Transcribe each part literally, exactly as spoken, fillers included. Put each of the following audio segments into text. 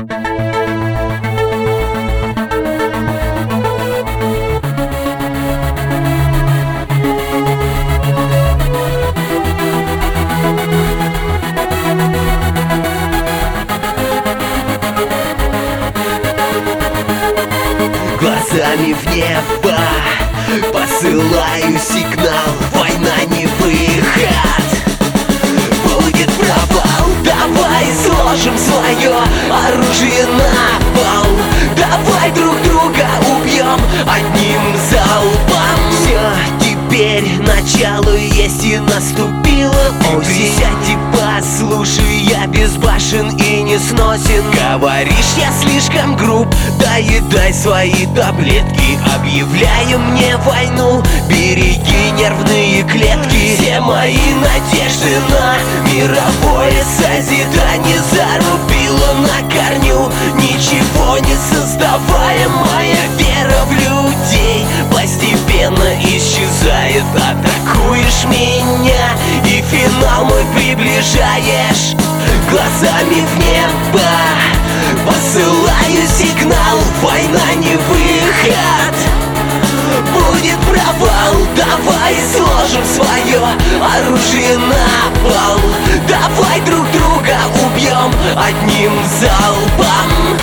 Глазами в небо посылаю сигнал: война не выход, будет провал. Давай сложим свое оружие на пол, давай друг друга убьем одним залпом. Все, теперь начало есть и наступила осень. Присядь и послушай, я безбашен и не сносен. Говоришь, я слишком груб, доедай свои таблетки. Объявляю мне войну, береги нервные клетки. Все мои надежды на мировое созидание зарубила на корню, ничего не создавая. Моя вера в людей постепенно исчезает. Атакуешь меня и финал мой приближаешь. Глазами в небо посылаю сигнал: война не выход, будет провал. Давай сложим свое оружие на пол, давай друг друга убьем одним залпом.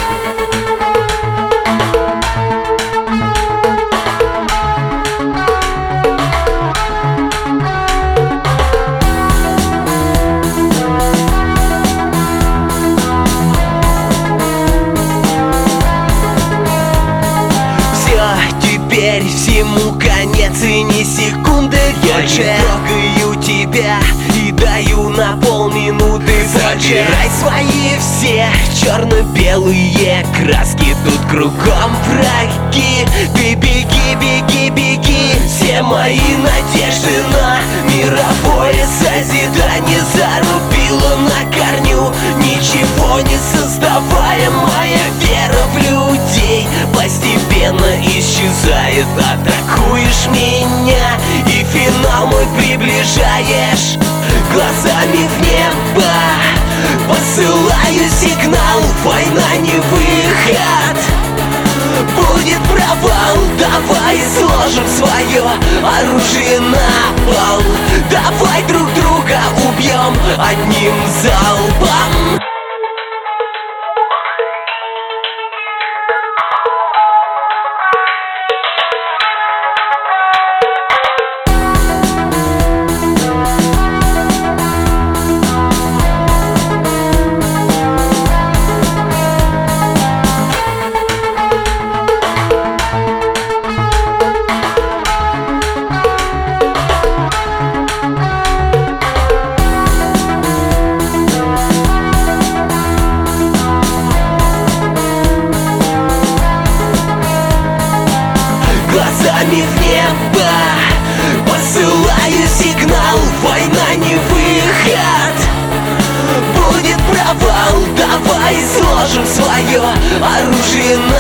Теперь всему конец и ни секунды больше. Я трогаю тебя и даю на полминуты. Забирай свои все черно-белые краски, тут кругом враги. Ты беги, беги, беги. Все мои надежды на мировое созидание зарубила на корню, ничего не создавая. Моя вера в людей постепенно исчезает. Атакуешь меня и финал мой приближаешь. Глазами в небо посылаю сигнал: война не выход, будет провал. Давай сложим свое оружие на пол, давай друг друга убьем одним залпом. Глазами в небо посылаю сигнал: война не выход, будет провал. Давай сложим свое оружие на